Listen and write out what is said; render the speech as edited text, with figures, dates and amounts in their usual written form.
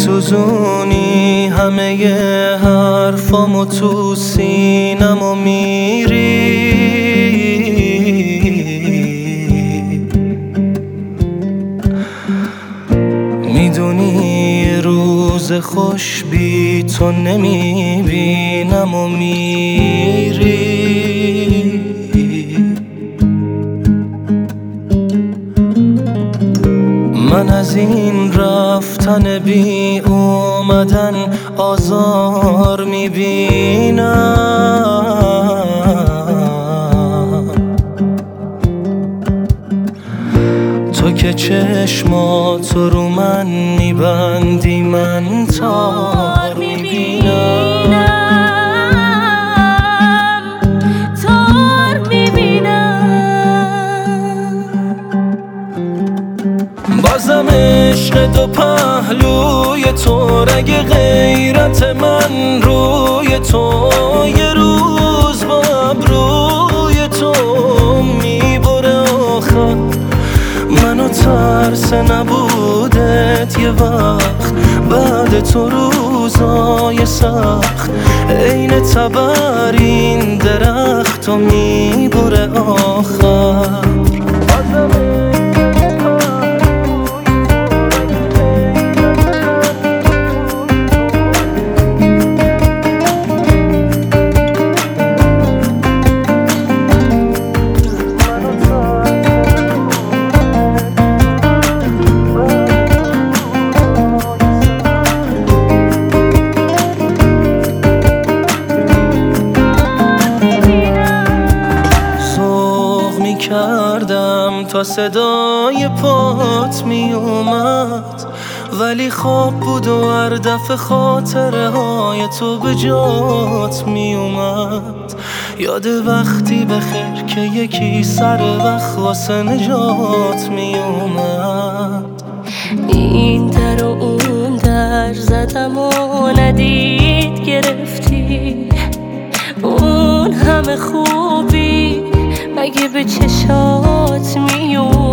میسوزونی همه حرفامو تو سینمو میری. میدونی روز خوش بی تو نمیبینم و میری. من از این رفتن بی اومدن آزار میبینم. تو که چشماتو رو من میبندی من تار میبینم. بازم عشق دو پهلوی تو، رگ غیرت من روی تو. یه روز با ابروی تو میبره آخر منو، ترس نبودت یه وقت بعد تو روزای سخت. عین تبر این درخت و میبره آخر. کردم تا صدای پات می اومد، ولی خواب بود و هر دفعه خاطره های تو به جات می اومد. یاد وقتی بخیر که یکی سر وقت واسه نجات می اومد. این در و اون در زدم و ندید گرفتی، اون همه خوبی مگه به چشات میون؟